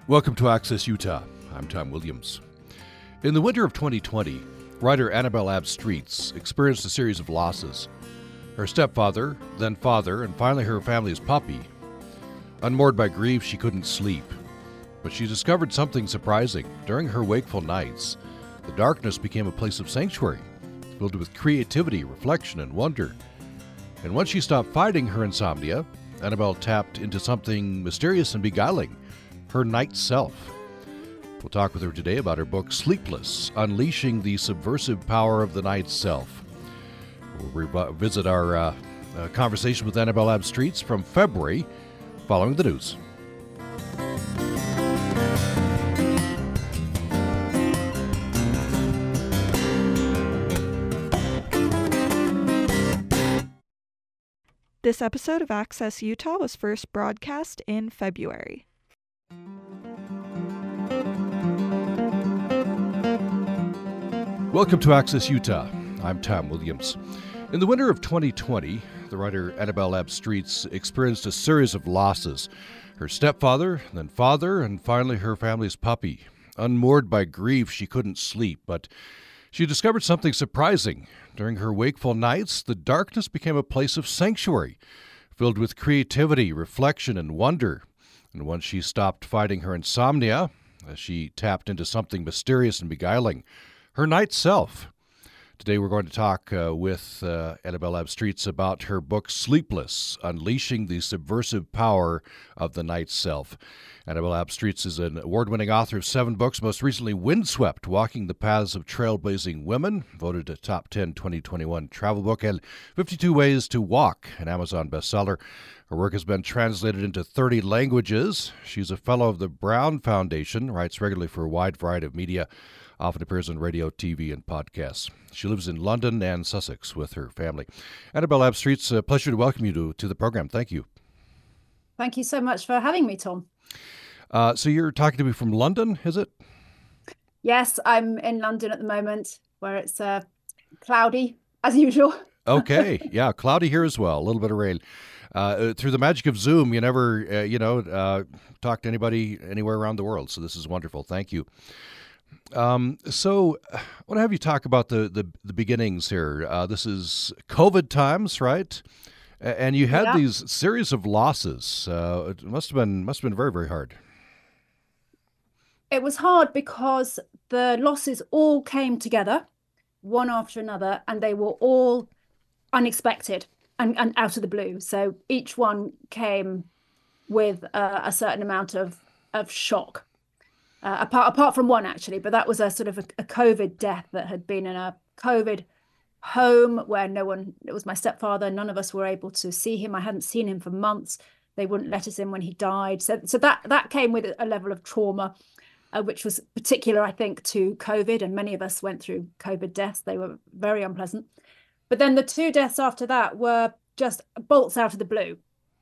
Welcome to Access Utah. I'm Tom Williams. In the winter of 2020, writer Annabelle Abstreets experienced a series of losses. Her stepfather, then father, and finally her family's puppy. Unmoored by grief, she couldn't sleep. But she discovered something surprising. During her wakeful nights, the darkness became a place of sanctuary, filled with creativity, reflection, and wonder. And once she stopped fighting her insomnia, Annabelle tapped into something mysterious and beguiling, her night self. We'll talk with her today about her book, Sleepless, Unleashing the Subversive Power of the Night Self. We'll revisit our conversation with Annabelle Abstreets from February, following the news. This episode of Access Utah was first broadcast in February. Welcome to Access Utah. I'm Tom Williams. In the winter of 2020, the writer Annabelle Abstreets experienced a series of losses. Her stepfather, then father, and finally her family's puppy. Unmoored by grief, she couldn't sleep, but she discovered something surprising. During her wakeful nights, the darkness became a place of sanctuary, filled with creativity, reflection, and wonder. And once she stopped fighting her insomnia, she tapped into something mysterious and beguiling, her night self. Today we're going to talk with Annabelle Abstreets about her book, Sleepless, Unleashing the Subversive Power of the Night Self. Annabelle Abstreets is an award-winning author of 7 books, most recently Windswept, Walking the Paths of Trailblazing Women, voted a top 10 2021 travel book, and 52 Ways to Walk, an Amazon bestseller. Her work has been translated into 30 languages. She's a fellow of the Brown Foundation, writes regularly for a wide variety of media, often appears on radio, TV, and podcasts. She lives in London and Sussex with her family. Annabelle Abstreets, a pleasure to welcome you to the program. Thank you. Thank you so much for having me, Tom. So you're talking to me from London, is it? Yes, I'm in London at the moment, where it's cloudy, as usual. Okay, yeah, cloudy here as well, a little bit of rain. Through the magic of Zoom, you never, talk to anybody anywhere around the world, so this is wonderful. Thank you. So I want to have you talk about the beginnings here. This is COVID times, right? And you had these series of losses. It must have been very, very hard. It was hard because the losses all came together, one after another, and they were all unexpected and out of the blue. So each one came with a certain amount of shock. Apart from one, actually, but that was a sort of a COVID death that had been in a COVID home where it was my stepfather. None of us were able to see him. I hadn't seen him for months. They wouldn't let us in when he died. So that came with a level of trauma, which was particular, I think, to COVID. And many of us went through COVID deaths. They were very unpleasant. But then the 2 deaths after that were just bolts out of the blue.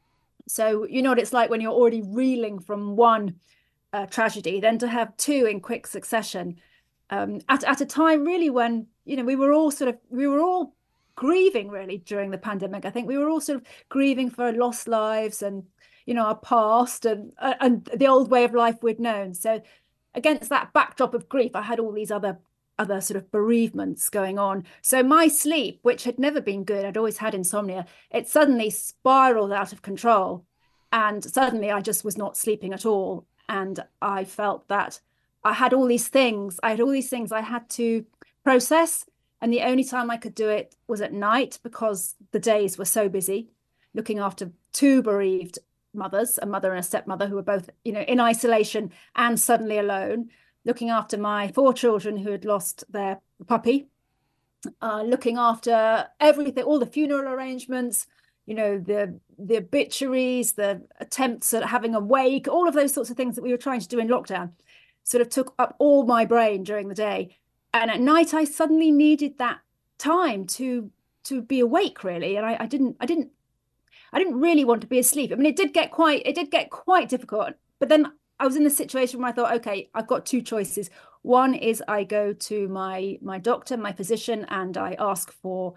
So you know what it's like when you're already reeling from one tragedy, then to have 2 in quick succession at a time really when we were all grieving really during the pandemic. I think we were all sort of grieving for lost lives and our past and the old way of life we'd known. So against that backdrop of grief, I had all these other sort of bereavements going on. So my sleep, which had never been good, I'd always had insomnia, it suddenly spiraled out of control, and suddenly I just was not sleeping at all. And I felt that I had all these things I had to process. And the only time I could do it was at night because the days were so busy looking after 2 bereaved mothers, a mother and a stepmother who were both, in isolation and suddenly alone, looking after my 4 children who had lost their puppy, looking after everything, all the funeral arrangements, the obituaries, the attempts at having a wake, all of those sorts of things that we were trying to do in lockdown sort of took up all my brain during the day. And at night, I suddenly needed that time to be awake, really. And I didn't really want to be asleep. I mean, it did get quite difficult. But then I was in a situation where I thought, okay, I've got 2 choices. One is I go to my doctor, my physician, and I ask for,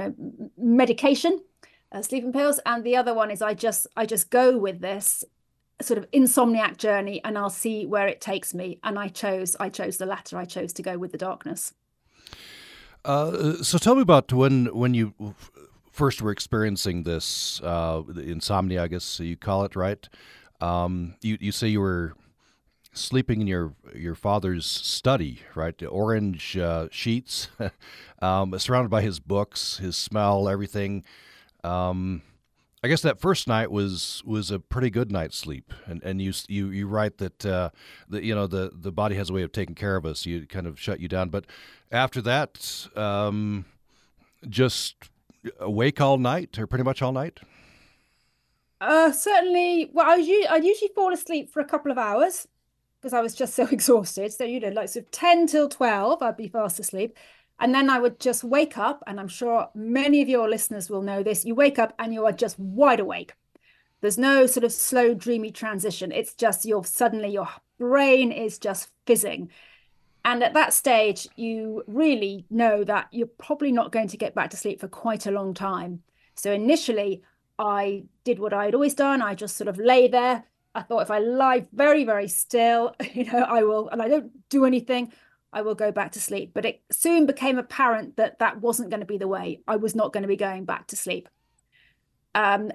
medication, sleeping pills. And the other one is I just go with this sort of insomniac journey, and I'll see where it takes me. And I chose the latter. I chose to go with the darkness. So tell me about when you first were experiencing this the insomnia, I guess you call it, right? You say you were sleeping in your father's study, right? The orange sheets, surrounded by his books, his smell, everything. I guess that first night was a pretty good night's sleep, and you write that the body has a way of taking care of us. You kind of shut you down, but after that, just awake all night or pretty much all night. Certainly. Well, I'd usually fall asleep for a couple of hours because I was just so exhausted. So, like sort of 10 till 12, I'd be fast asleep. And then I would just wake up, and I'm sure many of your listeners will know this. You wake up and you are just wide awake. There's no sort of slow, dreamy transition. It's just suddenly your brain is just fizzing. And at that stage, you really know that you're probably not going to get back to sleep for quite a long time. So initially, I did what I'd always done. I just sort of lay there. I thought if I lie very, very still, I will, and I don't do anything, I will go back to sleep. But it soon became apparent that that wasn't going to be the way. I was not going to be going back to sleep. And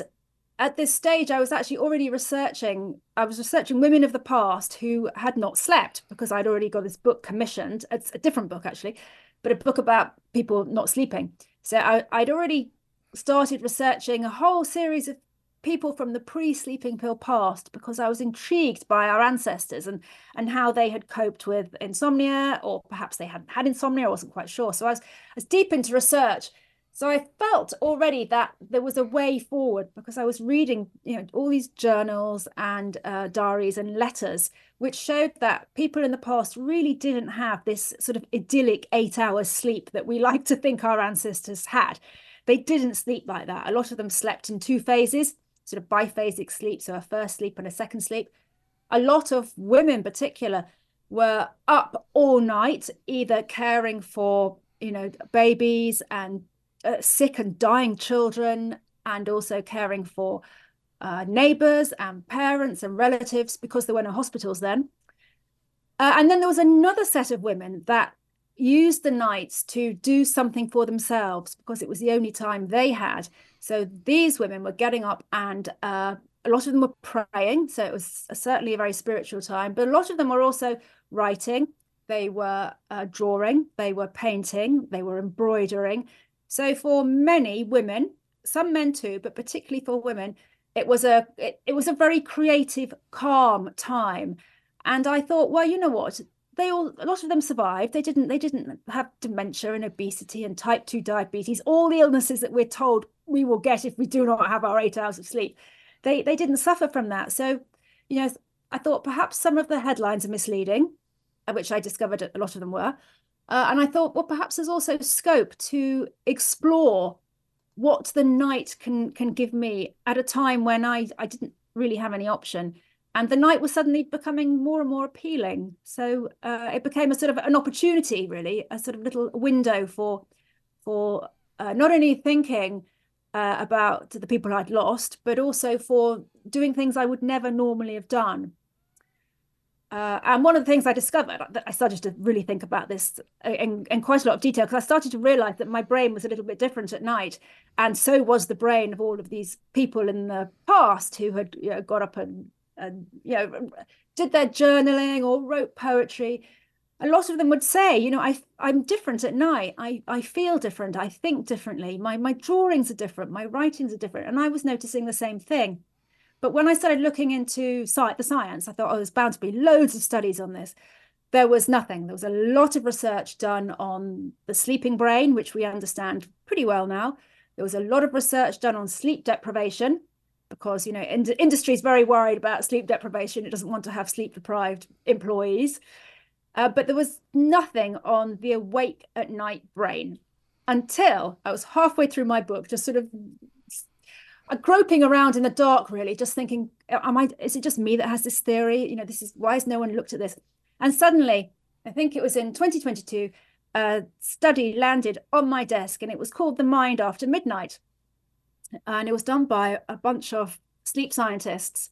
at this stage, I was actually already researching women of the past who had not slept, because I'd already got this book commissioned. It's a different book, actually, but a book about people not sleeping. So I'd already started researching a whole series of people from the pre-sleeping pill past, because I was intrigued by our ancestors and how they had coped with insomnia, or perhaps they hadn't had insomnia. I wasn't quite sure. So I was deep into research. So I felt already that there was a way forward, because I was reading, all these journals and diaries and letters, which showed that people in the past really didn't have this sort of idyllic 8 hours sleep that we like to think our ancestors had. They didn't sleep like that. A lot of them slept in 2 phases, sort of biphasic sleep, so a first sleep and a second sleep. A lot of women in particular were up all night, either caring for, babies and sick and dying children, and also caring for neighbors and parents and relatives, because there were no hospitals then. And then there was another set of women that used the nights to do something for themselves, because it was the only time they had. So these women were getting up, and a lot of them were praying. So it was certainly a very spiritual time, but a lot of them were also writing. They were drawing, they were painting, they were embroidering. So for many women, some men too, but particularly for women, it was a very creative, calm time. And I thought, well, you know what? A lot of them survived. They didn't have dementia and obesity and type 2 diabetes, all the illnesses that we're told we will get if we do not have our 8 hours of sleep. They didn't suffer from that. So, I thought perhaps some of the headlines are misleading, which I discovered a lot of them were. And I thought, well, perhaps there's also scope to explore what the night can give me at a time when I didn't really have any option. And the night was suddenly becoming more and more appealing. So it became a sort of an opportunity, really, a sort of little window for not only thinking about the people I'd lost, but also for doing things I would never normally have done. And one of the things I discovered, that I started to really think about this in quite a lot of detail, because I started to realize that my brain was a little bit different at night. And so was the brain of all of these people in the past who had got up and did their journaling or wrote poetry. A lot of them would say, I'm different at night. I feel different. I think differently. My drawings are different. My writings are different. And I was noticing the same thing. But when I started looking into the science, I thought, there's bound to be loads of studies on this. There was nothing. There was a lot of research done on the sleeping brain, which we understand pretty well now. There was a lot of research done on sleep deprivation, because, industry is very worried about sleep deprivation. It doesn't want to have sleep deprived employees. But there was nothing on the awake at night brain, until I was halfway through my book, just sort of groping around in the dark, really, just thinking, is it just me that has this theory? Why has no one looked at this? And suddenly, I think it was in 2022, a study landed on my desk, and it was called The Mind After Midnight. And it was done by a bunch of sleep scientists.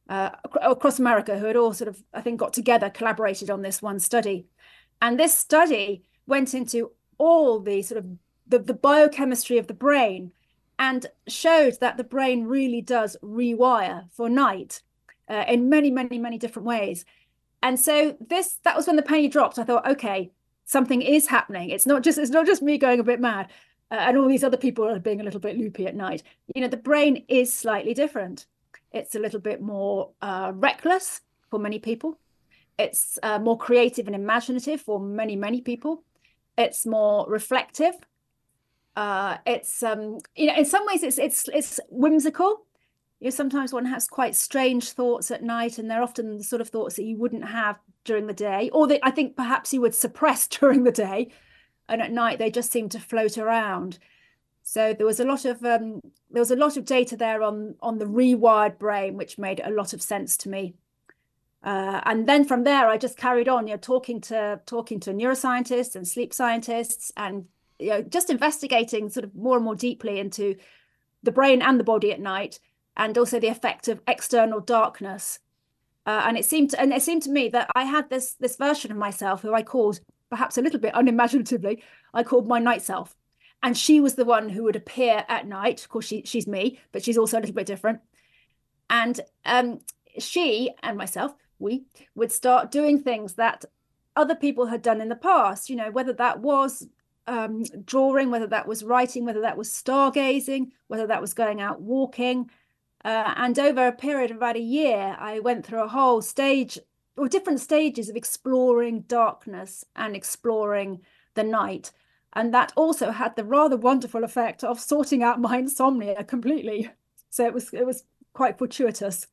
across America who had all sort of, I think, got together, collaborated on this one study. And this study went into all the sort of the biochemistry of the brain and showed that the brain really does rewire for night in many, many, many different ways. And so that was when the penny dropped. I thought, okay, something is happening. It's not just me going a bit mad and all these other people are being a little bit loopy at night. The brain is slightly different. It's a little bit more reckless for many people. It's more creative and imaginative for many, many people. It's more reflective. It's in some ways it's whimsical. Sometimes one has quite strange thoughts at night, and they're often the sort of thoughts that you wouldn't have during the day, or that I think perhaps you would suppress during the day, and at night they just seem to float around. So there was a lot of data there on the rewired brain, which made a lot of sense to me. And then from there, I just carried on, talking to neuroscientists and sleep scientists, and just investigating sort of more and more deeply into the brain and the body at night, and also the effect of external darkness. And it seemed to me that I had this version of myself who I called, perhaps a little bit unimaginatively, I called my night self. And she was the one who would appear at night. Of course, she's me, but she's also a little bit different. And she and myself, we would start doing things that other people had done in the past, whether that was drawing, whether that was writing, whether that was stargazing, whether that was going out walking. And over a period of about a year, I went through a whole stage or different stages of exploring darkness and exploring the night. And that also had the rather wonderful effect of sorting out my insomnia completely. So it was quite fortuitous.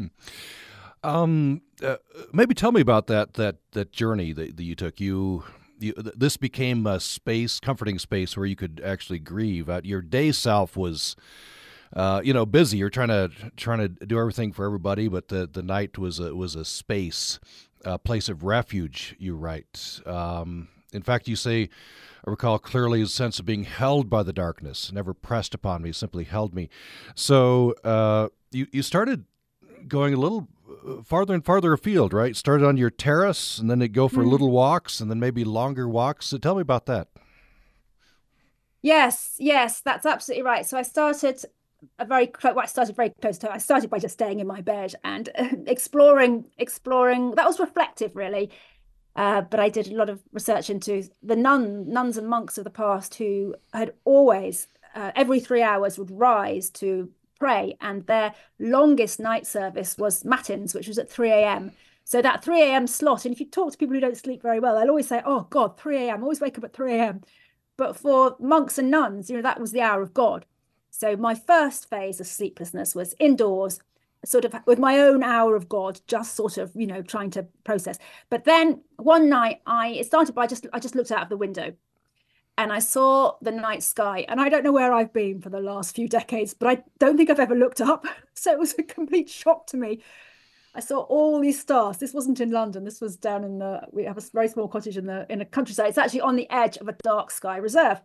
Maybe tell me about that journey that you took. This became a comforting space where you could actually grieve. Your day self was, busy. You're trying to do everything for everybody, but the night was a space, a place of refuge. You write. In fact, you say, I recall clearly a sense of being held by the darkness, never pressed upon me, simply held me. So you started going a little farther and farther afield, right? Started on your terrace, and then it'd go for little walks, and then maybe longer walks. So tell me about that. Yes, that's absolutely right. So I started very close to. I started by just staying in my bed and exploring. That was reflective, really. But I did a lot of research into the nuns and monks of the past who had always, every 3 hours, would rise to pray, and their longest night service was matins, which was at 3 a.m. So that 3 a.m. slot, and if you talk to people who don't sleep very well, they'll always say, oh God, 3 a.m. I always wake up at 3 a.m. But for monks and nuns, that was the hour of God. So my first phase of sleeplessness was indoors, sort of with my own hour of God, just sort of, trying to process. But then one night it started by I just looked out of the window and I saw the night sky. And I don't know where I've been for the last few decades, but I don't think I've ever looked up. So it was a complete shock to me. I saw all these stars. This wasn't in London. This was down we have a very small cottage in a countryside. It's actually on the edge of a dark sky reserve.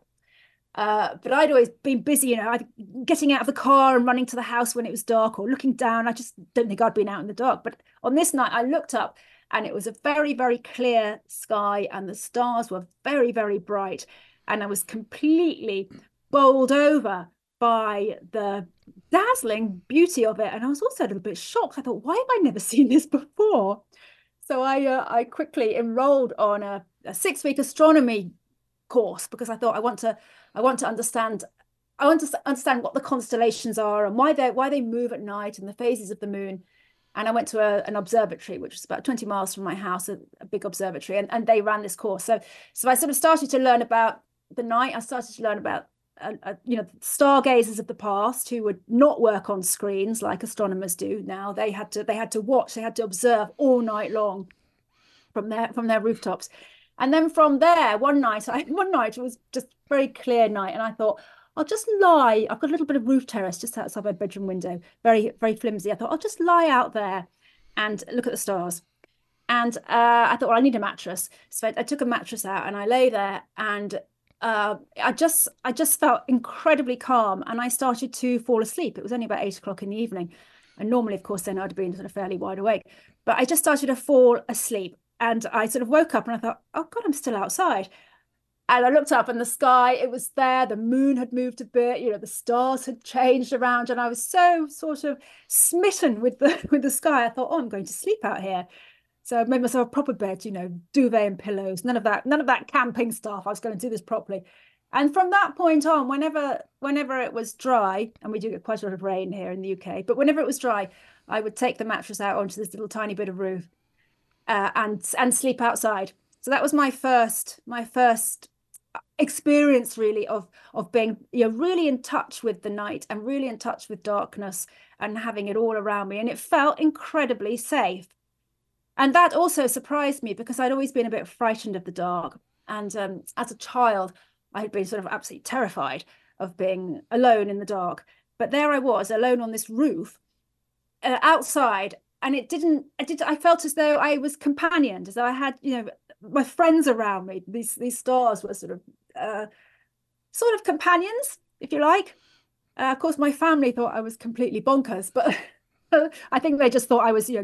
But I'd always been busy, getting out of the car and running to the house when it was dark, or looking down. I just don't think I'd been out in the dark. But on this night, I looked up and it was a very, very clear sky and the stars were very, very bright. And I was completely bowled over by the dazzling beauty of it. And I was also a little bit shocked. I thought, why have I never seen this before? So I quickly enrolled on a 6-week astronomy course, because I thought I want to understand what the constellations are and why they move at night and the phases of the moon. And I went to an observatory, which was about 20 miles from my house, a big observatory, and they ran this course. So I sort of started to learn about the night. I started to learn about stargazers of the past who would not work on screens like astronomers do now. They had to watch, they had to observe all night long from their rooftops. And then from there, one night it was just a very clear night, and I thought, I'll just lie. I've got a little bit of roof terrace just outside my bedroom window, very, very flimsy. I thought, I'll just lie out there and look at the stars. And I thought, well, I need a mattress. So I took a mattress out and I lay there, and I just felt incredibly calm, and I started to fall asleep. It was only about 8 o'clock in the evening. And normally, of course, then I'd have been sort of fairly wide awake. But I just started to fall asleep. And I sort of woke up and I thought, oh God, I'm still outside. And I looked up and the sky, it was there. The moon had moved a bit, the stars had changed around. And I was so sort of smitten with the sky. I thought, oh, I'm going to sleep out here. So I made myself a proper bed, duvet and pillows, none of that camping stuff. I was going to do this properly. And from that point on, whenever it was dry, and we do get quite a lot of rain here in the UK, but whenever it was dry, I would take the mattress out onto this little tiny bit of roof and sleep outside. So that was my first experience really of being really in touch with the night and really in touch with darkness and having it all around me. And it felt incredibly safe. And that also surprised me because I'd always been a bit frightened of the dark. And as a child, I had been sort of absolutely terrified of being alone in the dark. But there I was, alone on this roof, outside. And I felt as though I was companioned, as though I had, my friends around me. These stars were sort of companions, if you like. Of course, my family thought I was completely bonkers, but I think they just thought I was,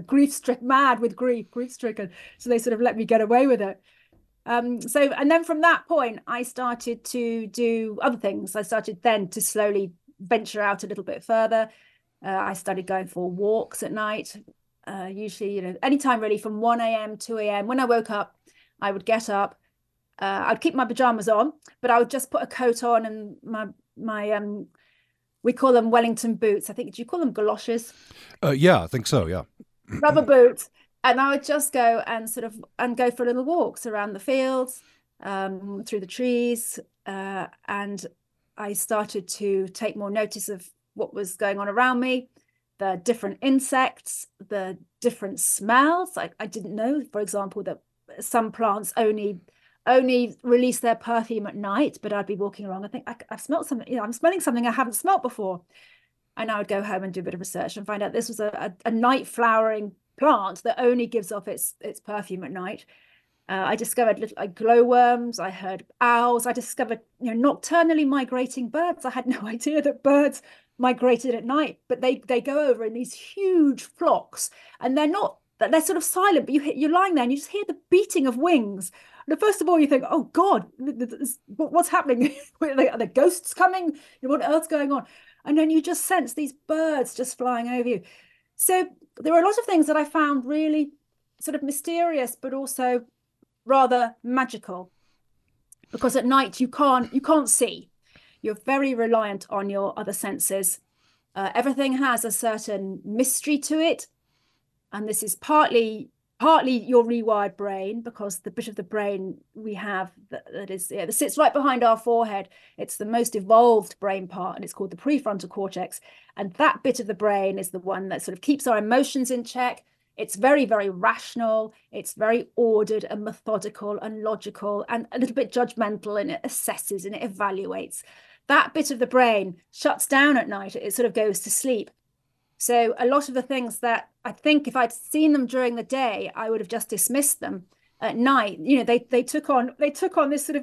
mad with grief-stricken. So they sort of let me get away with it. And then from that point, I started to do other things. I started then to slowly venture out a little bit further. I started going for walks at night, usually, anytime really from 1 a.m., 2 a.m. When I woke up, I would get up. I'd keep my pajamas on, but I would just put a coat on and my we call them Wellington boots. I think, do you call them galoshes? Yeah, I think so. Yeah. Rubber boots. And I would just go and go for little walks around the fields, through the trees. And I started to take more notice of what was going on around me, the different insects, the different smells. I didn't know, for example, that some plants only release their perfume at night, but I'd be walking along. I think I've smelled something, I'm smelling something I haven't smelled before. And I would go home and do a bit of research and find out this was a night flowering plant that only gives off its perfume at night. I discovered glowworms. I heard owls. I discovered nocturnally migrating birds. I had no idea that birds migrated at night, but they go over in these huge flocks, and they're sort of silent, but you're lying there and you just hear the beating of wings. And first of all, you think, oh God, what's happening? Are the ghosts coming? What on earth's going on? And then you just sense these birds just flying over you. So there are a lot of things that I found really sort of mysterious, but also rather magical, because at night you can't see. You're very reliant on your other senses. Everything has a certain mystery to it, and this is partly your rewired brain, because the bit of the brain we have that sits right behind our forehead, it's the most evolved brain part, and it's called the prefrontal cortex. And that bit of the brain is the one that sort of keeps our emotions in check. It's very, very rational. It's very ordered and methodical and logical and a little bit judgmental, and it assesses and it evaluates. That bit of the brain shuts down at night. It sort of goes to sleep. So a lot of the things that I think if I'd seen them during the day, I would have just dismissed them. At night, they took on this sort of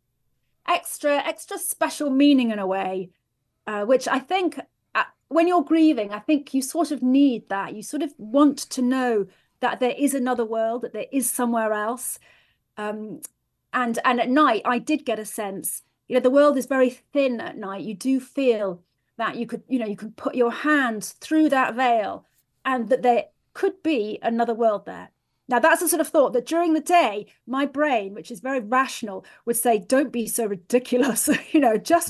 extra special meaning in a way, which I think when you're grieving, I think you sort of need that. You sort of want to know that there is another world, that there is somewhere else. And at night, I did get a sense, the world is very thin at night. You do feel that you could put your hand through that veil and that there could be another world there. Now, that's a sort of thought that during the day, my brain, which is very rational, would say, don't be so ridiculous, just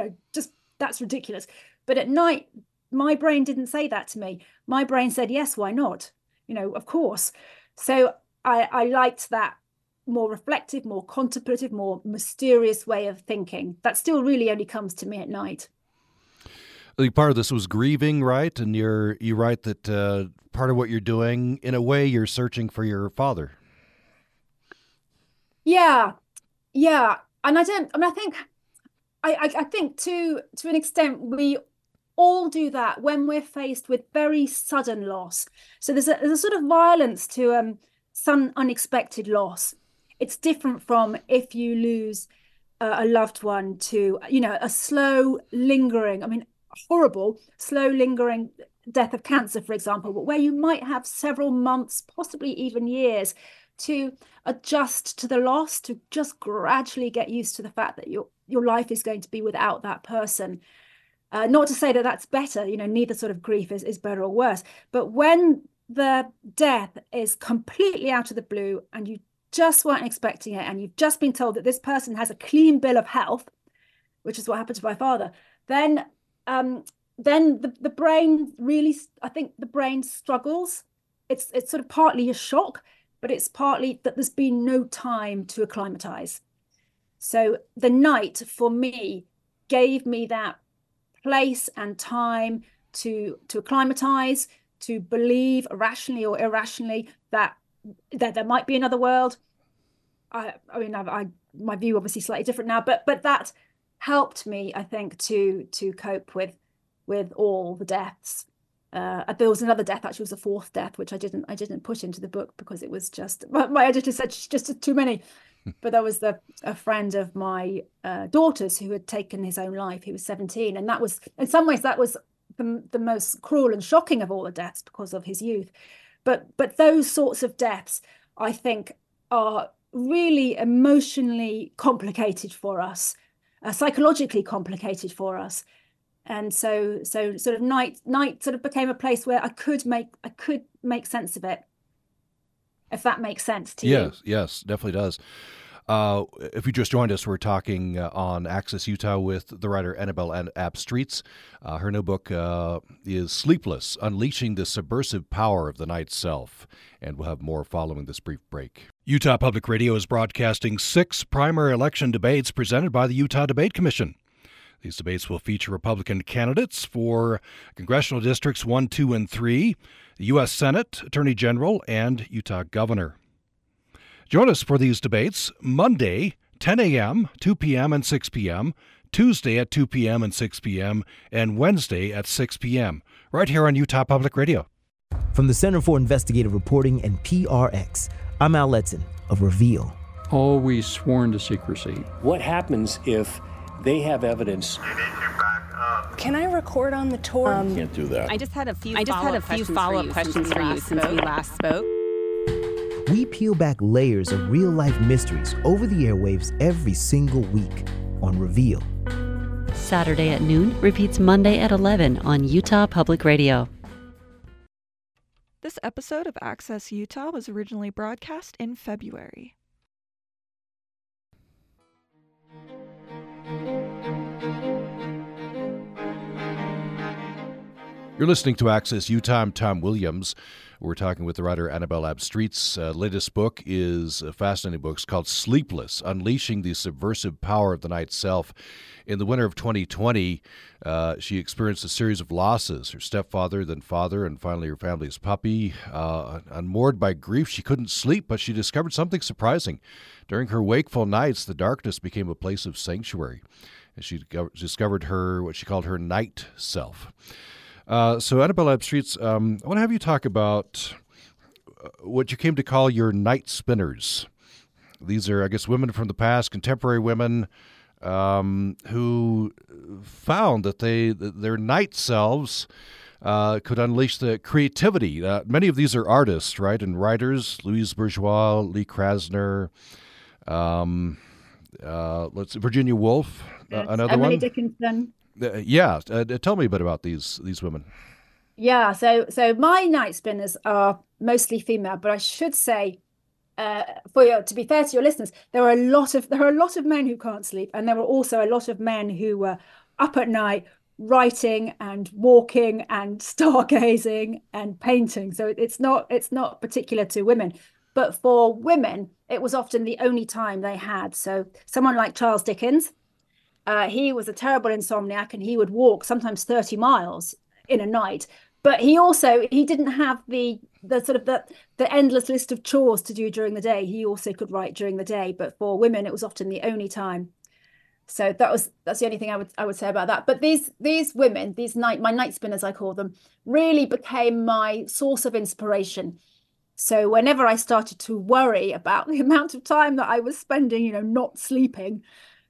that's ridiculous. But at night, my brain didn't say that to me. My brain said, yes, why not? Of course. So I liked that more reflective, more contemplative, more mysterious way of thinking. That still really only comes to me at night. Part of this was grieving, right? And you write that part of what you're doing, in a way, you're searching for your father. Yeah. And I think to an extent we all do that when we're faced with very sudden loss. So there's a sort of violence to some unexpected loss. It's different from if you lose a loved one to, a slow, lingering, horrible, slow, lingering death of cancer, for example, but where you might have several months, possibly even years, to adjust to the loss, to just gradually get used to the fact that your life is going to be without that person. Not to say that that's better, neither sort of grief is better or worse, but when the death is completely out of the blue and you just weren't expecting it, and you've just been told that this person has a clean bill of health, which is what happened to my father, then the brain really, I think the brain struggles. It's sort of partly a shock, but it's partly that there's been no time to acclimatize. So the night for me gave me that place and time to acclimatize, to believe rationally or irrationally that there might be another world. I mean, my view obviously slightly different now, but that helped me, I think, to cope with all the deaths. There was another death, actually, it was a fourth death, which I didn't put into the book because it was just, my editor said just too many. But there was a friend of my daughter's who had taken his own life. He was 17, and that was, in some ways, that was the most cruel and shocking of all the deaths because of his youth. But those sorts of deaths, I think, are really emotionally complicated for us, psychologically complicated for us. And so sort of night sort of became a place where I could make sense of it, if that makes sense to you. Yes, definitely does. If you just joined us, we're talking on Access Utah with the writer Annabelle Abb Streets. Her new book is Sleepless, Unleashing the Subversive Power of the Night Self. And we'll have more following this brief break. Utah Public Radio is broadcasting 6 primary election debates presented by the Utah Debate Commission. These debates will feature Republican candidates for congressional districts 1, 2, and 3, the U.S. Senate, Attorney General, and Utah Governor. Join us for these debates Monday, 10 a.m., 2 p.m., and 6 p.m., Tuesday at 2 p.m. and 6 p.m., and Wednesday at 6 p.m., right here on Utah Public Radio. From the Center for Investigative Reporting and PRX, I'm Al Letson of Reveal. Always sworn to secrecy. What happens if they have evidence? Can I record on the tour? Can't do that. I just had a few follow-up questions for you since we last spoke. We peel back layers of real-life mysteries over the airwaves every single week on Reveal. Saturday at noon, repeats Monday at 11 on Utah Public Radio. This episode of Access Utah was originally broadcast in February. You're listening to Access Utah. I'm Tom Williams. We're talking with the writer Annabelle Abb Streets. Latest book is a fascinating book. It's called Sleepless, Unleashing the Subversive Power of the Night Self. In the winter of 2020, she experienced a series of losses. Her stepfather, then father, and finally her family's puppy. Unmoored by grief, she couldn't sleep, but she discovered something surprising. During her wakeful nights, the darkness became a place of sanctuary. And she discovered what she called her night self. So Annabelle Abb Streets, I want to have you talk about what you came to call your night spinners. These are, I guess, women from the past, contemporary women who found that their night selves could unleash the creativity. Many of these are artists, right, and writers. Louise Bourgeois, Lee Krasner, Virginia Woolf, another Emily one. Dickinson. Tell me a bit about these women. Yeah, so my night spinners are mostly female, but I should say, to be fair to your listeners, there are a lot of men who can't sleep, and there are also a lot of men who were up at night writing and walking and stargazing and painting. So it's not particular to women, but for women, it was often the only time they had. So someone like Charles Dickens. He was a terrible insomniac, and he would walk sometimes 30 miles in a night. But he didn't have the endless list of chores to do during the day. He also could write during the day. But for women, it was often the only time. So that's the only thing I would say about that. But these women, my night spinners, I call them, really became my source of inspiration. So whenever I started to worry about the amount of time that I was spending, not sleeping,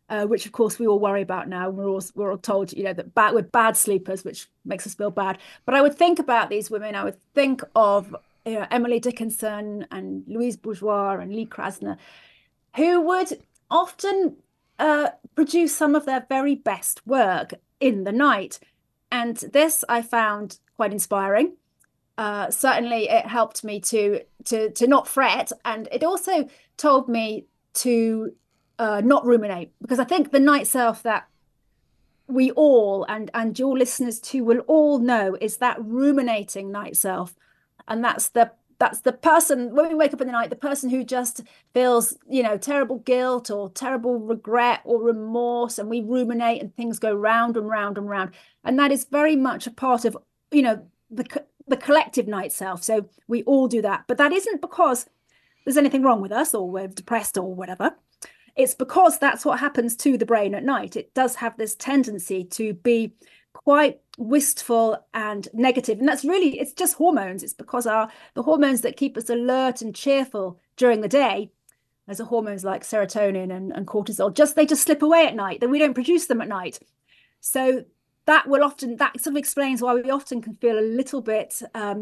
which of course we all worry about now. We're all told, that we're bad sleepers, which makes us feel bad. But I would think about these women. I would think of Emily Dickinson and Louise Bourgeois and Lee Krasner, who would often produce some of their very best work in the night. And this I found quite inspiring. Certainly it helped me to not fret, and it also told me to not ruminate, because I think the night self that we all, and your listeners too, will all know is that ruminating night self. And that's the person, when we wake up in the night, the person who just feels, terrible guilt or terrible regret or remorse, and we ruminate and things go round and round and round. And that is very much a part of, the collective night self. So we all do that. But that isn't because there's anything wrong with us or we're depressed or whatever. It's because that's what happens to the brain at night. It does have this tendency to be quite wistful and negative. And it's just hormones. It's because the hormones that keep us alert and cheerful during the day, those are hormones like serotonin and cortisol, they just slip away at night. Then we don't produce them at night. So that sort of explains why we often can feel a little bit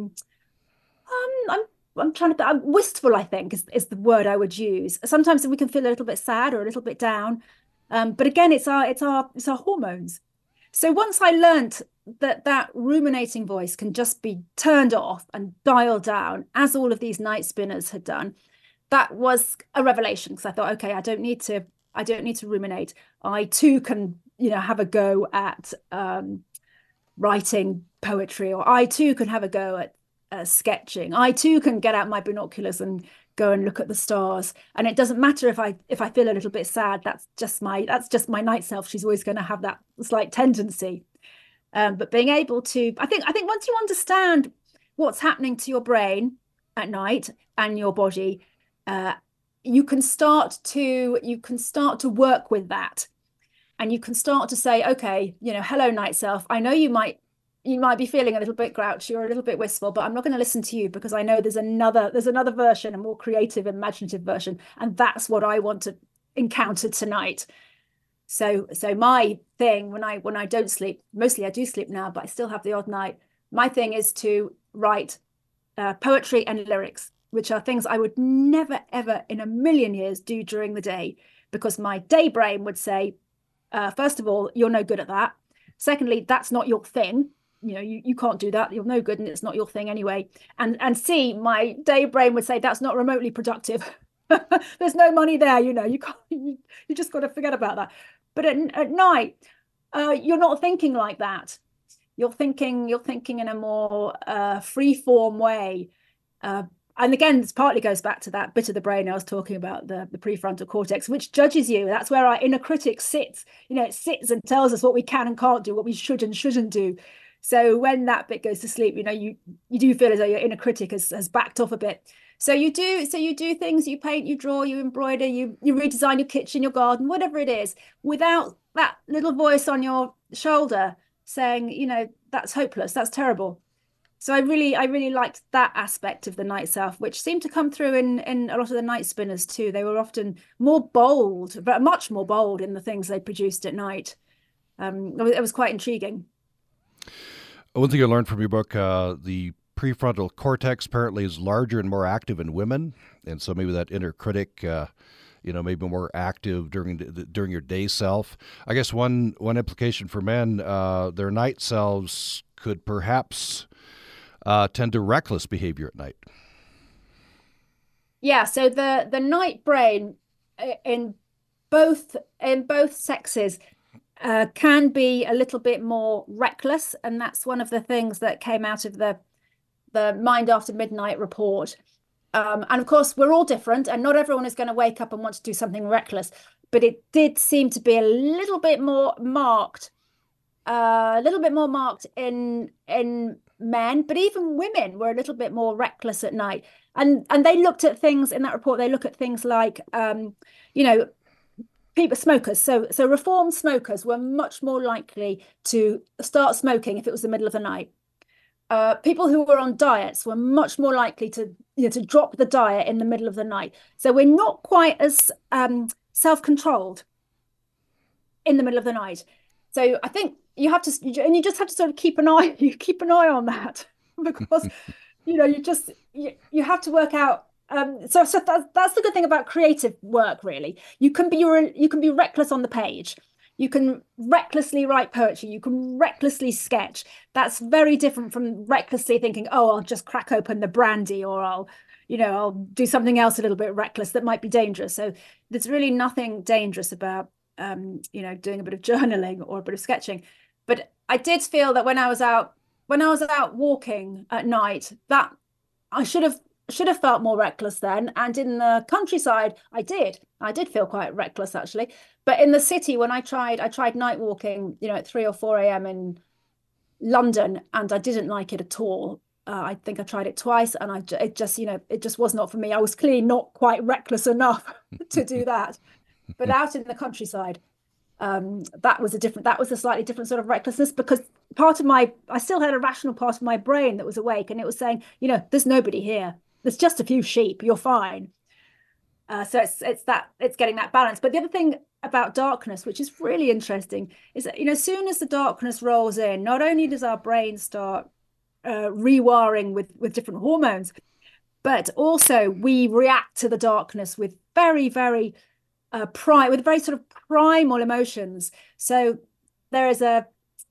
wistful, I think is the word I would use. Sometimes we can feel a little bit sad or a little bit down. But again, it's our hormones. So once I learnt that ruminating voice can just be turned off and dialed down, as all of these night spinners had done, that was a revelation, because I thought, okay, I don't need to ruminate. I too can, have a go at writing poetry, or I too can have a go at sketching. I too can get out my binoculars and go and look at the stars. And it doesn't matter if I feel a little bit sad. That's just my night self. She's always going to have that slight tendency. But being able to, I think once you understand what's happening to your brain at night and your body, you can start to work with that, and you can start to say, okay, hello, night self. I know you might be feeling a little bit grouchy or a little bit wistful, but I'm not going to listen to you, because I know there's another version, a more creative, imaginative version, and that's what I want to encounter tonight. So my thing when I don't sleep, mostly I do sleep now, but I still have the odd night. My thing is to write poetry and lyrics, which are things I would never, ever in a million years do during the day, because my day brain would say, first of all, you're no good at that. Secondly, that's not your thing. You can't do that. You're no good, and it's not your thing anyway. And C, my day brain would say that's not remotely productive. There's no money there. You can't. You just got to forget about that. But at night, you're not thinking like that. You're thinking in a more free-form way. And again, this partly goes back to that bit of the brain I was talking about, the prefrontal cortex, which judges you. That's where our inner critic sits. It sits and tells us what we can and can't do, what we should and shouldn't do. So when that bit goes to sleep, you do feel as though your inner critic has backed off a bit. So you do things, you paint, you draw, you embroider, you redesign your kitchen, your garden, whatever it is, without that little voice on your shoulder saying, that's hopeless, that's terrible. So I really liked that aspect of the night self, which seemed to come through in a lot of the night spinners too. They were often more bold, but much more bold in the things they produced at night. It was quite intriguing. One thing I learned from your book, the prefrontal cortex apparently is larger and more active in women, and so maybe that inner critic, maybe more active during your day self. I guess one implication for men, their night selves could perhaps tend to reckless behavior at night. Yeah, so the night brain in both sexes can be a little bit more reckless, and that's one of the things that came out of the Mind After Midnight report. And of course, we're all different, and not everyone is going to wake up and want to do something reckless. But it did seem to be a little bit more marked in men, but even women were a little bit more reckless at night. And they looked at things in that report. They look at things like, people, smokers. So reformed smokers were much more likely to start smoking if it was the middle of the night. People who were on diets were much more likely to drop the diet in the middle of the night. So we're not quite as self-controlled. in the middle of the night. So I think you just have to sort of keep an eye on that, because you have to work out. So that's the good thing about creative work, really. You can be reckless on the page. You can recklessly write poetry. You can recklessly sketch. That's very different from recklessly thinking, oh, I'll just crack open the brandy, or I'll do something else a little bit reckless that might be dangerous. So there's really nothing dangerous about, doing a bit of journaling or a bit of sketching. But I did feel that when I was out walking at night, that I should have felt more reckless then. And in the countryside, I did feel quite reckless, actually. But in the city, when I tried night walking, at 3 or 4 a.m. in London, and I didn't like it at all. I think I tried it twice, and it just was not for me. I was clearly not quite reckless enough to do that. But out in the countryside, that was a slightly different sort of recklessness, because I still had a rational part of my brain that was awake, and it was saying, there's nobody here. There's just a few sheep. You're fine. So it's getting that balance. But the other thing about darkness, which is really interesting, is that as soon as the darkness rolls in, not only does our brain start rewiring with different hormones, but also we react to the darkness with very, very very sort of primal emotions. So there is a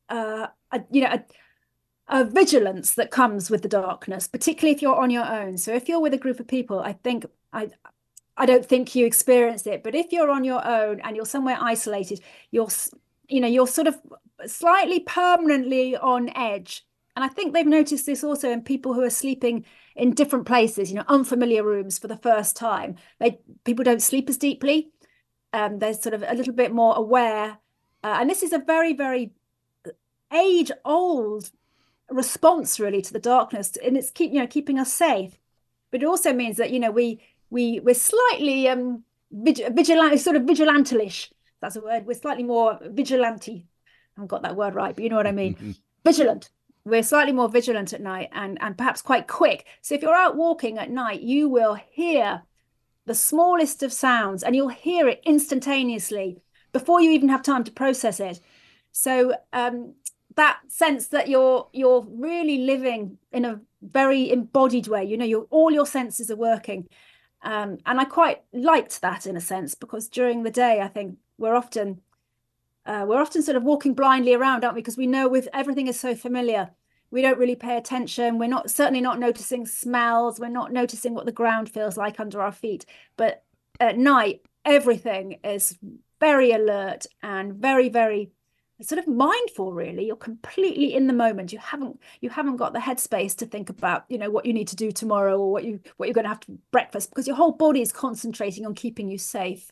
vigilance that comes with the darkness, particularly if you're on your own. So if you're with a group of people, I don't think you experience it, but if you're on your own and you're somewhere isolated, you're sort of slightly permanently on edge. And I think they've noticed this also in people who are sleeping in different places, unfamiliar rooms for the first time. People don't sleep as deeply. They're sort of a little bit more aware. And this is a very, very age-old response, really, to the darkness. And it's keeping us safe. But it also means that, we're slightly vigilant, sort of vigilantilish. That's a word. We're slightly more vigilante. I haven't got that word right, but you know what I mean. Vigilant. We're slightly more vigilant at night, and perhaps quite quick. So if you're out walking at night, you will hear the smallest of sounds, and you'll hear it instantaneously before you even have time to process it. So that sense that you're really living in a very embodied way, all your senses are working. And I quite liked that in a sense, because during the day, I think we're often sort of walking blindly around, aren't we? Because we know everything is so familiar. We don't really pay attention. We're certainly not noticing smells. We're not noticing what the ground feels like under our feet. But at night, everything is very alert and very, very sort of mindful, really. You're completely in the moment. You haven't got the headspace to think about, what you need to do tomorrow, or what you're going to have for breakfast, because your whole body is concentrating on keeping you safe.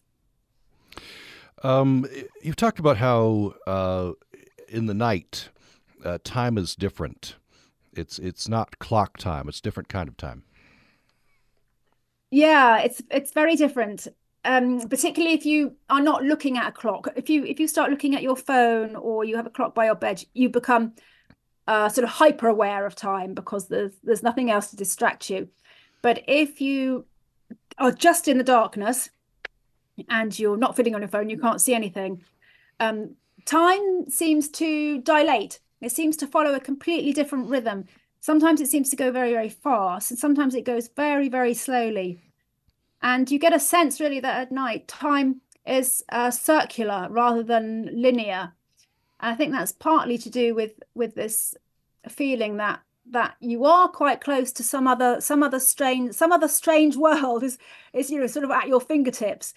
You've talked about how in the night, time is different. It's not clock time. It's a different kind of time. Yeah, it's very different. Particularly if you are not looking at a clock. If you start looking at your phone, or you have a clock by your bed, you become sort of hyper aware of time, because there's nothing else to distract you. But if you are just in the darkness and you're not fitting on your phone, you can't see anything, time seems to dilate. It seems to follow a completely different rhythm. Sometimes it seems to go very, very fast, and sometimes it goes very, very slowly. And you get a sense, really, that at night time is circular rather than linear. And I think that's partly to do with this feeling that you are quite close to some other strange world is sort of at your fingertips.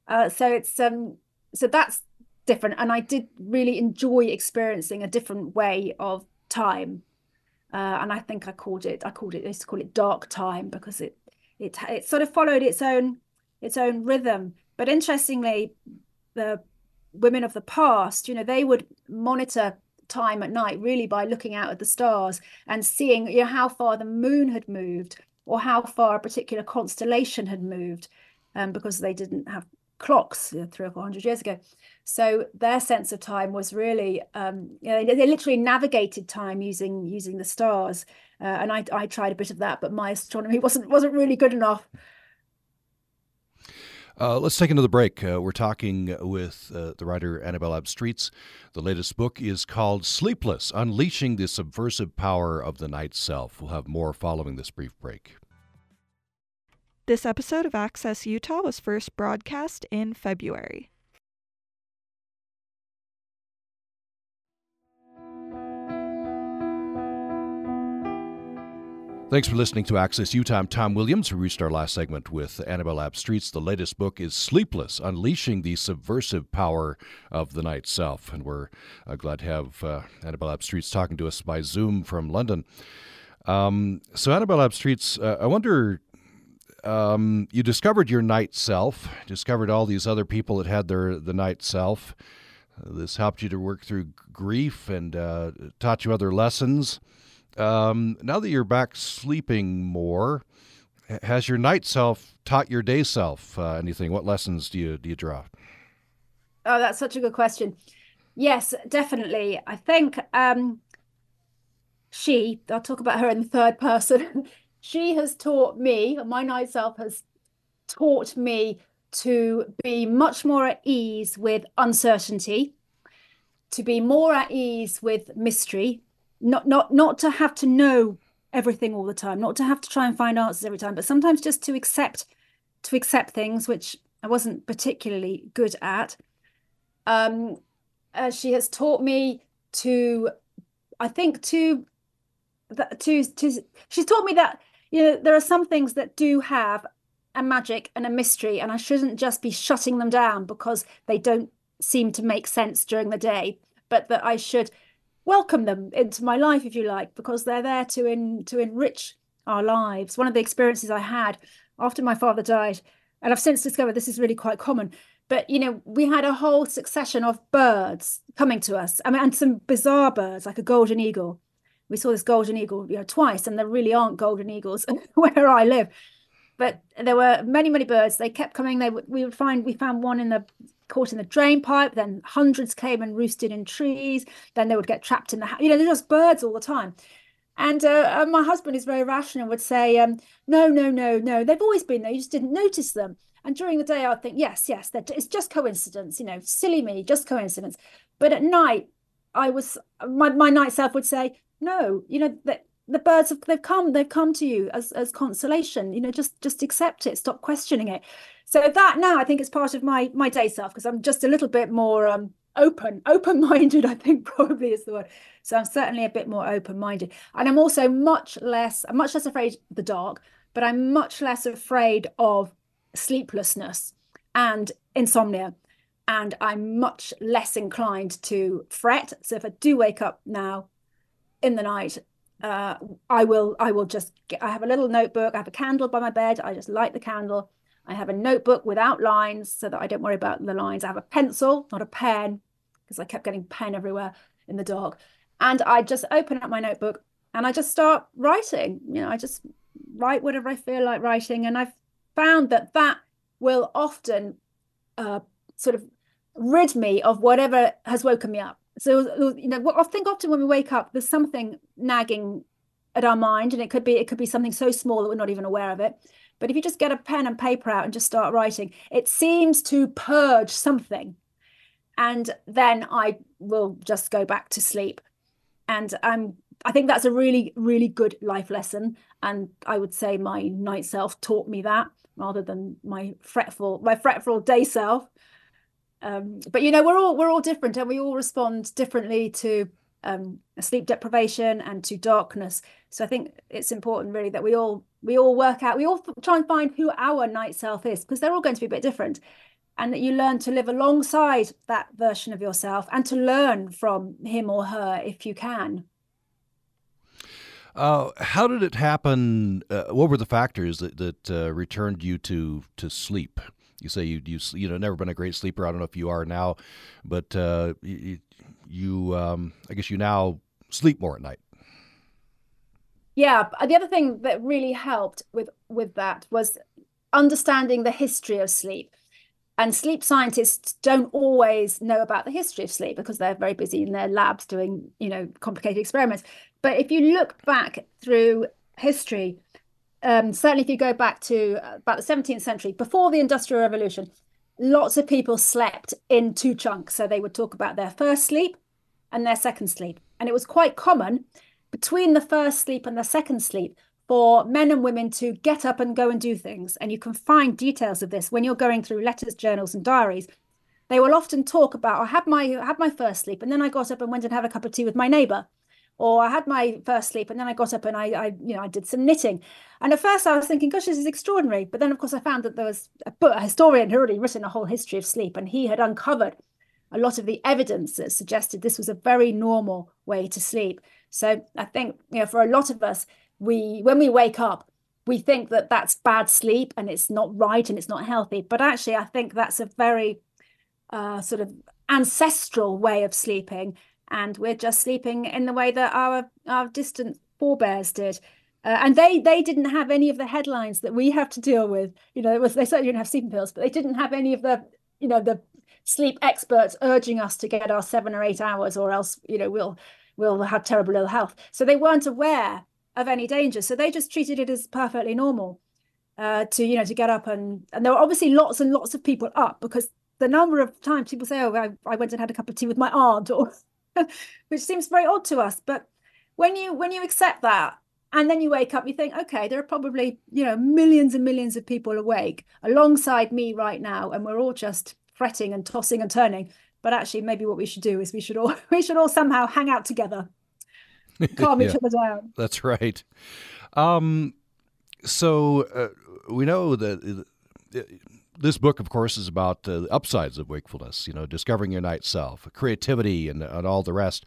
So that's different, and I did really enjoy experiencing a different way of time. And I think I used to call it dark time, because it sort of followed its own rhythm. But interestingly, the women of the past, they would monitor time at night really by looking out at the stars and seeing how far the moon had moved, or how far a particular constellation had moved, because they didn't have clocks 300 or 400 years ago. So their sense of time was really they literally navigated time using the stars. And I tried a bit of that, but my astronomy wasn't really good enough. Let's take another break. We're talking with the writer Annabelle Abstreets. The latest book is called Sleepless, Unleashing the Subversive Power of the Night Self. We'll have more following this brief break. This episode of Access Utah was first broadcast in February. Thanks for listening to Access Utah. I'm Tom Williams. We reached our last segment with Annabelle Abstreets. The latest book is Sleepless, Unleashing the Subversive Power of the Night Self. And we're glad to have Annabelle Abstreets talking to us by Zoom from London. So Annabelle Abstreets, I wonder, you discovered your night self, discovered all these other people that had the night self. This helped you to work through grief and taught you other lessons. Now that you're back sleeping more, has your night self taught your day self anything? What lessons do you draw? Oh, that's such a good question. Yes, definitely. I think I'll talk about her in the third person. She has taught me, my night self has taught me to be much more at ease with uncertainty, to be more at ease with mystery. Not to have to know everything all the time, not to have to try and find answers every time, but sometimes just to accept things, which I wasn't particularly good at. She has taught me she's taught me that, there are some things that do have a magic and a mystery, and I shouldn't just be shutting them down because they don't seem to make sense during the day, but that I should welcome them into my life, if you like, because they're there to enrich our lives. One of the experiences I had after my father died, and I've since discovered this is really quite common, but we had a whole succession of birds coming to us. I mean, and some bizarre birds like a golden eagle. We saw this golden eagle twice, and there really aren't golden eagles where I live, but there were many birds. They kept coming. We found one caught in the drain pipe, then hundreds came and roosted in trees, then they would get trapped in the house. They're just birds all the time. And my husband is very rational, would say, no, they've always been there, you just didn't notice them. And during the day I'd think, yes, it's just coincidence, silly me, just coincidence. But at night my night self would say, no, the birds they've come to you as consolation, just accept it, stop questioning it. So that now I think it's part of my day self, because I'm just a little bit more open-minded, I think probably is the word. So I'm certainly a bit more open-minded, and I'm also much less afraid of the dark, but I'm much less afraid of sleeplessness and insomnia, and I'm much less inclined to fret. So if I do wake up now in the night, I will just I have a little notebook, I have a candle by my bed, I just light the candle. I have a notebook without lines so that I don't worry about the lines. I have a pencil, not a pen, because I kept getting pen everywhere in the dark. And I just open up my notebook and I just start writing. I just write whatever I feel like writing. And I've found that will often sort of rid me of whatever has woken me up. So, I think often when we wake up, there's something nagging at our mind, and it could be something so small that we're not even aware of it. But if you just get a pen and paper out and just start writing, it seems to purge something. And then I will just go back to sleep. And I think that's a really, really good life lesson. And I would say my night self taught me that rather than my fretful day self. But we're all different, and we all respond differently to sleep deprivation and to darkness. So I think it's important really that we all work out, we all try and find who our night self is, because they're all going to be a bit different, and that you learn to live alongside that version of yourself and to learn from him or her if you can. How did it happen? What were the factors that returned you to sleep? You say you never been a great sleeper. I don't know if you are now, but I guess you now sleep more at night. Yeah, the other thing that really helped with that was understanding the history of sleep. And sleep scientists don't always know about the history of sleep because they're very busy in their labs doing, complicated experiments. But if you look back through history, certainly if you go back to about the 17th century, before the Industrial Revolution, lots of people slept in two chunks. So they would talk about their first sleep and their second sleep. And it was quite common between the first sleep and the second sleep for men and women to get up and go and do things. And you can find details of this when you're going through letters, journals, and diaries. They will often talk about, I had my first sleep, and then I got up and went and had a cup of tea with my neighbor. Or I had my first sleep, and then I got up and I did some knitting. And at first I was thinking, gosh, this is extraordinary. But then, of course, I found that there was a historian who had already written a whole history of sleep, and he had uncovered a lot of the evidence that suggested this was a very normal way to sleep. So I think, for a lot of us, when we wake up, we think that that's bad sleep and it's not right and it's not healthy. But actually, I think that's a very sort of ancestral way of sleeping. And we're just sleeping in the way that our distant forebears did. And they didn't have any of the headlines that we have to deal with. They certainly didn't have sleeping pills, but they didn't have any of the, the sleep experts urging us to get our 7 or 8 hours, or else, we'll have terrible ill health. So they weren't aware of any danger. So they just treated it as perfectly normal to get up. And there were obviously lots and lots of people up, because the number of times people say, oh, I went and had a cup of tea with my aunt, or which seems very odd to us. But when you accept that, and then you wake up, you think, okay, there are probably, millions and millions of people awake alongside me right now, and we're all just fretting and tossing and turning. But actually, maybe what we should do is we should all somehow hang out together, calm each other down. That's right. So we know that this book, of course, is about the upsides of wakefulness, discovering your night self, creativity, and all the rest.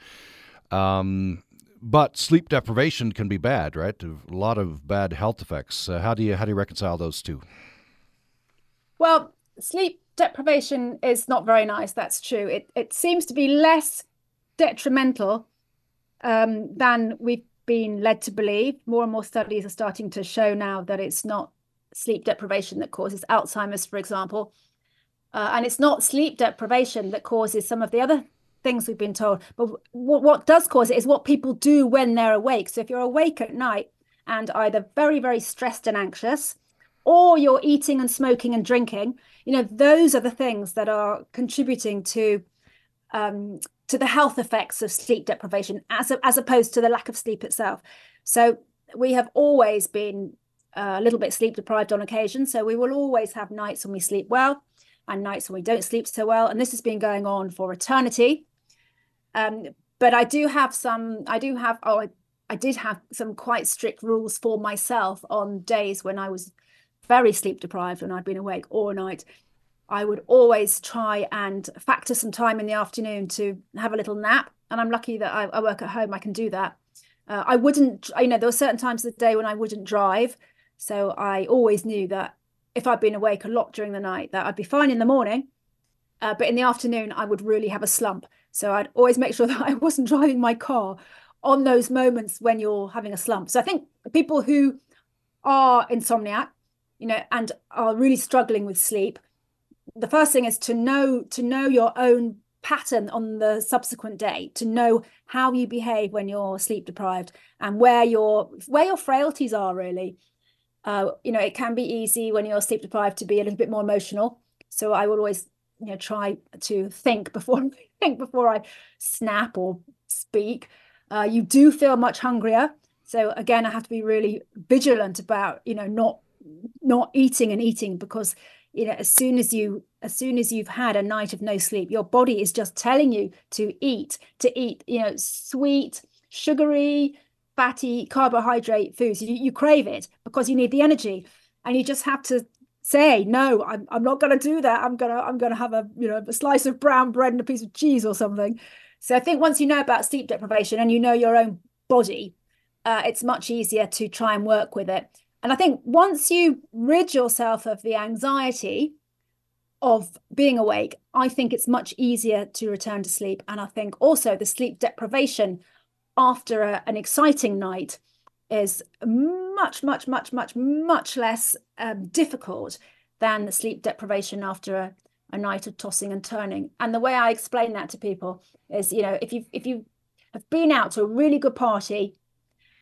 But sleep deprivation can be bad, right? A lot of bad health effects. How do you reconcile those two? Well, sleep deprivation is not very nice. That's true. It seems to be less detrimental than we've been led to believe. More and more studies are starting to show now that it's not sleep deprivation that causes Alzheimer's, for example. And it's not sleep deprivation that causes some of the other things we've been told. But what does cause it is what people do when they're awake. So if you're awake at night and either very, very stressed and anxious, or you're eating and smoking and drinking, those are the things that are contributing to the health effects of sleep deprivation, as opposed to the lack of sleep itself. So we have always been a little bit sleep deprived on occasion. So we will always have nights when we sleep well and nights when we don't sleep so well. And this has been going on for eternity. But I did have some quite strict rules for myself on days when I was very sleep deprived, when I'd been awake all night. I would always try and factor some time in the afternoon to have a little nap. And I'm lucky that I work at home, I can do that. I wouldn't, there were certain times of the day when I wouldn't drive. So I always knew that if I'd been awake a lot during the night, that I'd be fine in the morning. But in the afternoon, I would really have a slump. So I'd always make sure that I wasn't driving my car on those moments when you're having a slump. So I think people who are insomniac, and are really struggling with sleep, the first thing is to know your own pattern on the subsequent day, to know how you behave when you're sleep deprived and where your frailties are, really. It can be easy when you're sleep deprived to be a little bit more emotional. So I will always, try to think before I snap or speak. You do feel much hungrier. So again, I have to be really vigilant about, not eating, because, as soon as you've had a night of no sleep, your body is just telling you to eat, sweet, sugary, fatty, carbohydrate foods. You crave it because you need the energy, and you just have to say, no, I'm not going to do that. I'm gonna have a slice of brown bread and a piece of cheese or something. So I think once you know about sleep deprivation and you know your own body, it's much easier to try and work with it. And I think once you rid yourself of the anxiety of being awake, I think it's much easier to return to sleep. And I think also the sleep deprivation after an exciting night is much, much, much, much, much less difficult than the sleep deprivation after a night of tossing and turning. And the way I explain that to people is, if you have been out to a really good party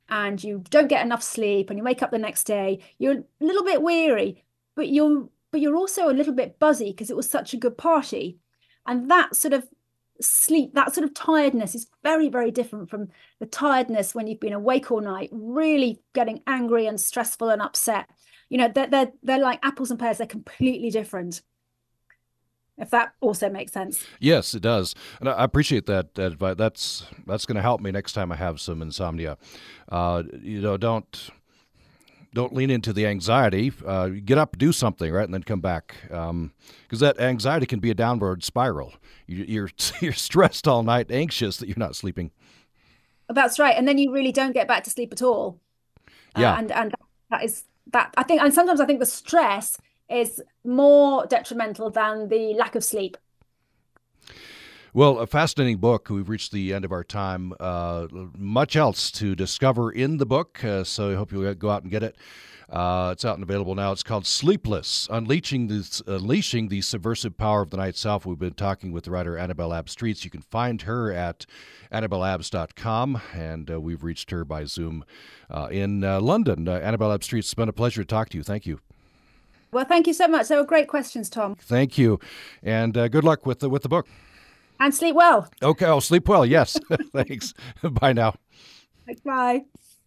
and you don't get enough sleep and you wake up the next day, you're a little bit weary, but you're also a little bit buzzy because it was such a good party. And that sort of sleep, that sort of tiredness is very, very different from the tiredness when you've been awake all night, really getting angry and stressful and upset. You know, they're like apples and pears. They're completely different. If that also makes sense. Yes, it does. And I appreciate that advice. That's going to help me next time I have some insomnia. Don't lean into the anxiety. Get up, do something, right, and then come back. Because that anxiety can be a downward spiral. You're stressed all night, anxious that you're not sleeping. That's right, and then you really don't get back to sleep at all. Yeah, and that is that. I think, and sometimes I think the stress is more detrimental than the lack of sleep. Well, a fascinating book. We've reached the end of our time. Much else to discover in the book, so I hope you'll go out and get it. It's out and available now. It's called Sleepless, Unleashing the Subversive Power of the Night Self. We've been talking with the writer Annabelle Abstreets. You can find her at AnnabelleAbs.com, and we've reached her by Zoom in London. Annabelle Abstreets, it's been a pleasure to talk to you. Thank you. Well, thank you so much. They were great questions, Tom. Thank you, and good luck with the book. And sleep well. Okay, I'll sleep well, yes. Thanks. Bye now. Bye.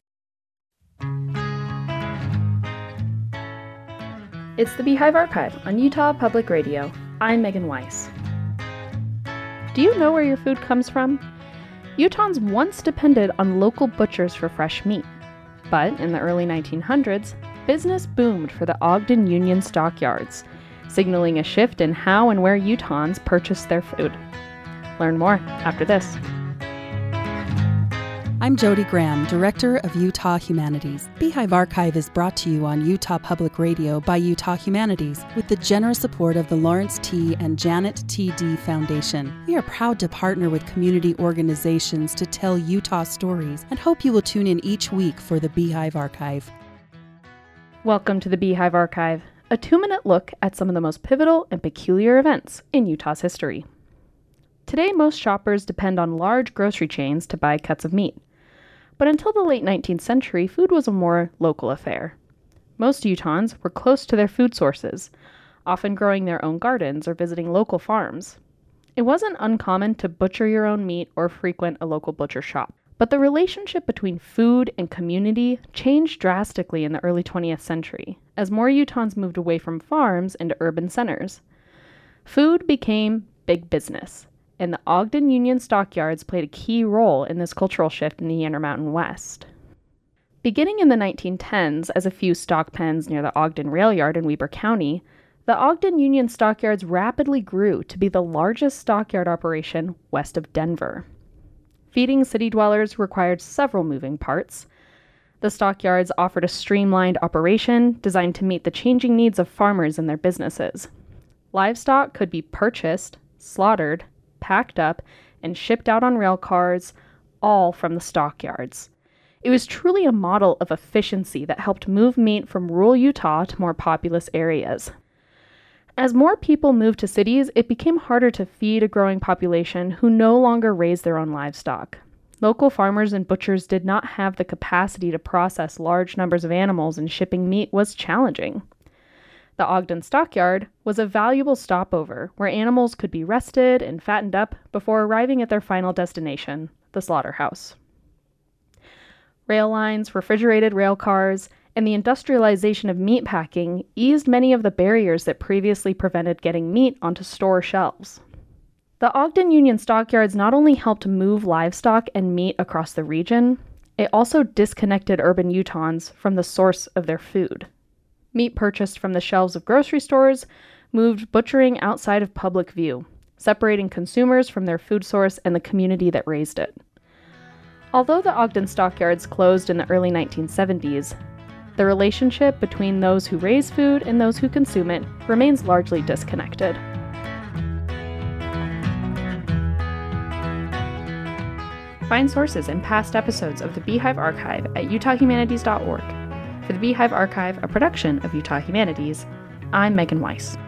It's the Beehive Archive on Utah Public Radio. I'm Megan Weiss. Do you know where your food comes from? Utahns once depended on local butchers for fresh meat. But in the early 1900s, business boomed for the Ogden Union Stockyards, signaling a shift in how and where Utahns purchased their food. Learn more after this. I'm Jody Graham, Director of Utah Humanities. Beehive Archive is brought to you on Utah Public Radio by Utah Humanities with the generous support of the Lawrence T. and Janet T.D. Foundation. We are proud to partner with community organizations to tell Utah stories and hope you will tune in each week for the Beehive Archive. Welcome to the Beehive Archive, a 2-minute look at some of the most pivotal and peculiar events in Utah's history. Today, most shoppers depend on large grocery chains to buy cuts of meat. But until the late 19th century, food was a more local affair. Most Utahns were close to their food sources, often growing their own gardens or visiting local farms. It wasn't uncommon to butcher your own meat or frequent a local butcher shop. But the relationship between food and community changed drastically in the early 20th century, as more Utahns moved away from farms into urban centers. Food became big business, and the Ogden Union Stockyards played a key role in this cultural shift in the Intermountain West. Beginning in the 1910s, as a few stock pens near the Ogden Rail Yard in Weber County, the Ogden Union Stockyards rapidly grew to be the largest stockyard operation west of Denver. Feeding city dwellers required several moving parts. The stockyards offered a streamlined operation designed to meet the changing needs of farmers and their businesses. Livestock could be purchased, slaughtered, packed up, and shipped out on rail cars, all from the stockyards. It was truly a model of efficiency that helped move meat from rural Utah to more populous areas. As more people moved to cities, it became harder to feed a growing population who no longer raised their own livestock. Local farmers and butchers did not have the capacity to process large numbers of animals, and shipping meat was challenging. The Ogden Stockyard was a valuable stopover where animals could be rested and fattened up before arriving at their final destination, the slaughterhouse. Rail lines, refrigerated rail cars, and the industrialization of meat packing eased many of the barriers that previously prevented getting meat onto store shelves. The Ogden Union Stockyards not only helped move livestock and meat across the region, it also disconnected urban Utahns from the source of their food. Meat purchased from the shelves of grocery stores moved butchering outside of public view, separating consumers from their food source and the community that raised it. Although the Ogden Stockyards closed in the early 1970s, the relationship between those who raise food and those who consume it remains largely disconnected. Find sources and past episodes of the Beehive Archive at utahhumanities.org. For the Beehive Archive, a production of Utah Humanities, I'm Megan Weiss.